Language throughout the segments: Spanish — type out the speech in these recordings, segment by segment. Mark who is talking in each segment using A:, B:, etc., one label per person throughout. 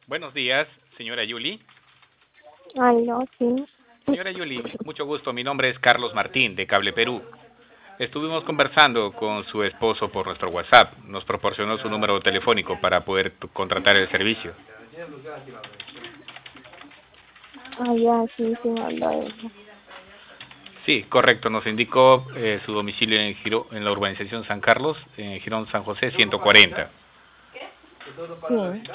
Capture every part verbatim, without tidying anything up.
A: Buenos días, señora Yuli.
B: Aló, sí.
A: Señora Yuli, mucho gusto. Mi nombre es Carlos Martín, de Cable Perú. Estuvimos conversando con su esposo por nuestro WhatsApp. Nos proporcionó su número telefónico para poder contratar el servicio.
B: Ah, ya, sí, sí me habló de eso.
A: Sí, correcto. Nos indicó eh, su domicilio en, Giro, en la urbanización San Carlos, en Girón San José ciento cuarenta.
B: Sí.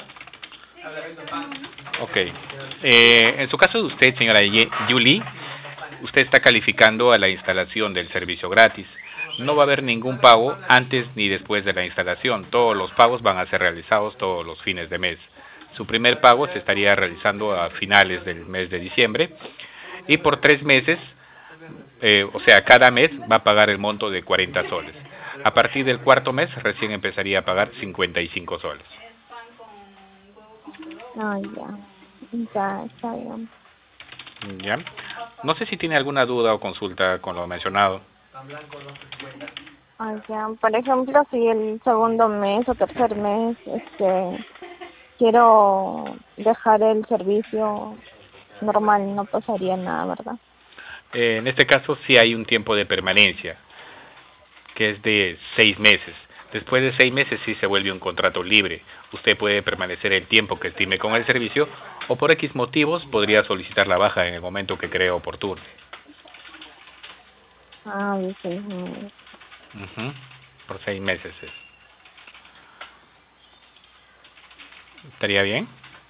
A: Ok. Eh, en su caso de usted, señora Yuli, usted está calificando a la instalación del servicio gratis. No va a haber ningún pago antes ni después de la instalación. Todos los pagos van a ser realizados todos los fines de mes. Su primer pago se estaría realizando a finales del mes de diciembre y por tres meses, eh, o sea, cada mes va a pagar el monto de cuarenta soles. A partir del cuarto mes recién empezaría a pagar cincuenta y cinco soles.
B: Ah, ya. Ya, está bien.
A: ¿Ya? No sé si tiene alguna duda o consulta con lo mencionado.
B: Ah, ya. Por ejemplo, si el segundo mes o tercer mes, este, quiero dejar el servicio normal, no pasaría nada, ¿verdad?
A: Eh, en este caso sí hay un tiempo de permanencia, que es de seis meses. Después de seis meses sí se vuelve un contrato libre. Usted puede permanecer el tiempo que estime con el servicio o por X motivos podría solicitar la baja en el momento que cree oportuno.
B: Ah, de seis meses.
A: Uh-huh. Por seis meses es. ¿Estaría bien?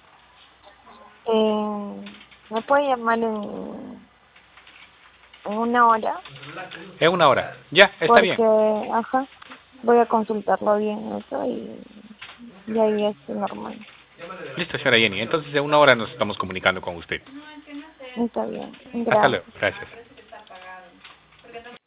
B: Eh, ¿me puede llamar en, en una hora?
A: En una hora. Ya, está bien.
B: Porque, ajá, voy a consultarlo bien eso y, y ahí es normal.
A: Listo, señora Jenny. Entonces en una hora nos estamos comunicando con usted.
B: Está bien,
A: Hasta luego.
B: gracias.
A: Gracias.